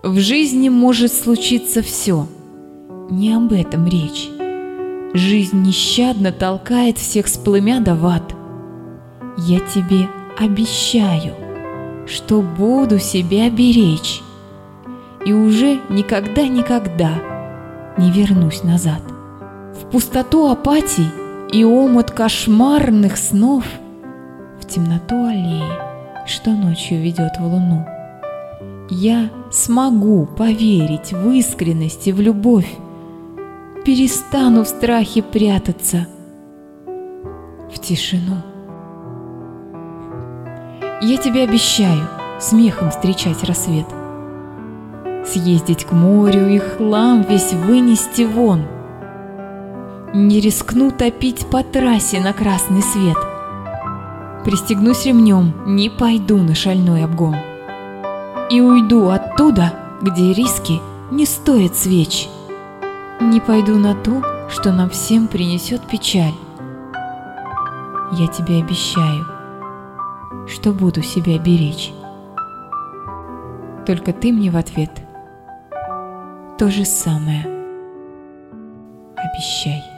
В жизни может случиться все. Не об этом речь. Жизнь нещадно толкает всех с плымя в ад. Я тебе обещаю, что буду себя беречь, и уже никогда-никогда не вернусь назад. В пустоту апатий и омут кошмарных снов, в темноту аллеи, что ночью ведет в луну. Я смогу поверить в искренность и в любовь, перестану в страхе прятаться в тишину. Я тебе обещаю смехом встречать рассвет, съездить к морю и хлам весь вынести вон. Не рискну топить по трассе на красный свет, пристегнусь ремнем, не пойду на шальной обгон. И уйду оттуда, где риски не стоят свеч. Не пойду на то, что нам всем принесет печаль. Я тебе обещаю, что буду себя беречь. Только ты мне в ответ то же самое обещай.